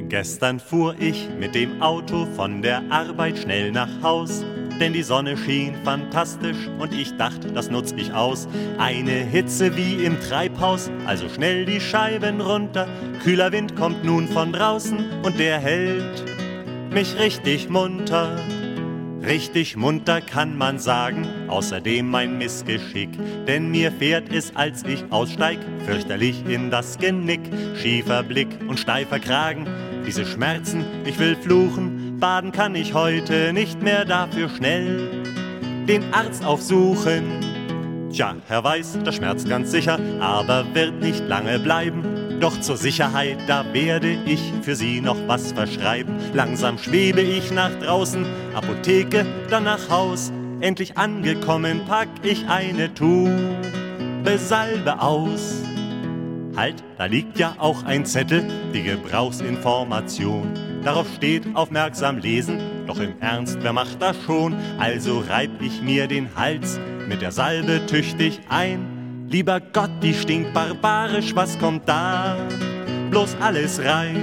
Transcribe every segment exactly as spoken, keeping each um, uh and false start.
Gestern fuhr ich mit dem Auto von der Arbeit schnell nach Haus, denn die Sonne schien fantastisch und ich dachte, das nutz ich aus. Eine Hitze wie im Treibhaus, also schnell die Scheiben runter. Kühler Wind kommt nun von draußen und der hält mich richtig munter. Richtig munter kann man sagen, außerdem mein Missgeschick, denn mir fährt es, als ich aussteig, fürchterlich in das Genick. Schiefer Blick und steifer Kragen, diese Schmerzen, ich will fluchen, baden kann ich heute nicht mehr, dafür schnell den Arzt aufsuchen. Tja, Herr Weiß, das schmerzt ganz sicher, aber wird nicht lange bleiben. Doch zur Sicherheit, da werde ich für Sie noch was verschreiben. Langsam schwebe ich nach draußen, Apotheke, dann nach Haus. Endlich angekommen, pack ich eine Tube Salbe aus. Halt, da liegt ja auch ein Zettel, die Gebrauchsinformation. Darauf steht aufmerksam lesen, doch im Ernst, wer macht das schon? Also reib ich mir den Hals mit der Salbe tüchtig ein. Lieber Gott, die stinkt barbarisch, was kommt da bloß alles rein?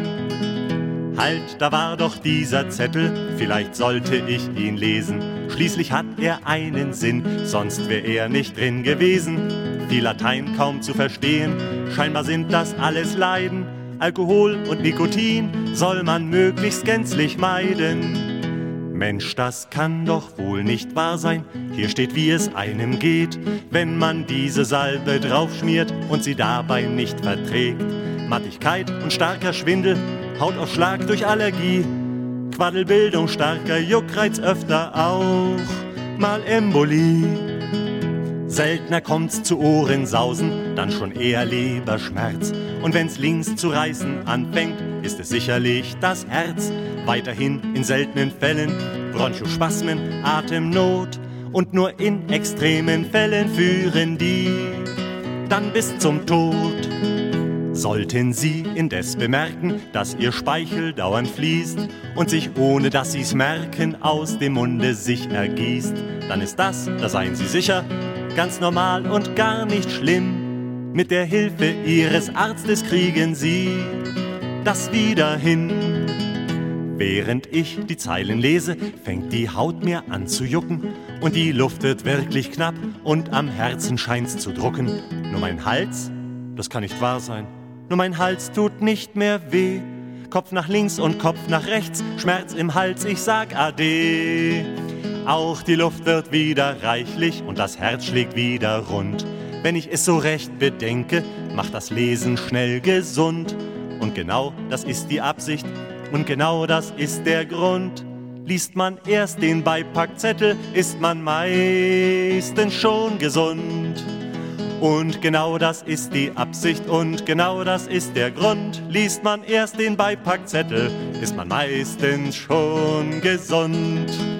Halt, da war doch dieser Zettel, vielleicht sollte ich ihn lesen. Schließlich hat er einen Sinn, sonst wär er nicht drin gewesen. Viel Latein kaum zu verstehen, scheinbar sind das alles Leiden. Alkohol und Nikotin soll man möglichst gänzlich meiden. Mensch, das kann doch wohl nicht wahr sein. Hier steht, wie es einem geht, wenn man diese Salbe draufschmiert und sie dabei nicht verträgt. Mattigkeit und starker Schwindel, Hautausschlag durch Allergie, Quaddelbildung, starker Juckreiz, öfter auch mal Embolie. Seltener kommt's zu Ohrensausen, dann schon eher Leberschmerz. Und wenn's links zu reißen anfängt, ist es sicherlich das Herz. Weiterhin in seltenen Fällen Bronchospasmen, Atemnot. Und nur in extremen Fällen führen die dann bis zum Tod. Sollten Sie indes bemerken, dass Ihr Speichel dauernd fließt und sich, ohne dass Sie's merken, aus dem Munde sich ergießt, dann ist das, da seien Sie sicher, ganz normal und gar nicht schlimm. Mit der Hilfe Ihres Arztes kriegen Sie das wieder hin. Während ich die Zeilen lese, fängt die Haut mir an zu jucken und die Luft wird wirklich knapp und am Herzen scheint's zu drucken. Nur mein Hals, das kann nicht wahr sein, nur mein Hals tut nicht mehr weh. Kopf nach links und Kopf nach rechts, Schmerz im Hals, ich sag Ade. Auch die Luft wird wieder reichlich und das Herz schlägt wieder rund. Wenn ich es so recht bedenke, macht das Lesen schnell gesund. Und genau das ist die Absicht und genau das ist der Grund. Liest man erst den Beipackzettel, ist man meistens schon gesund. Und genau das ist die Absicht und genau das ist der Grund. Liest man erst den Beipackzettel, ist man meistens schon gesund.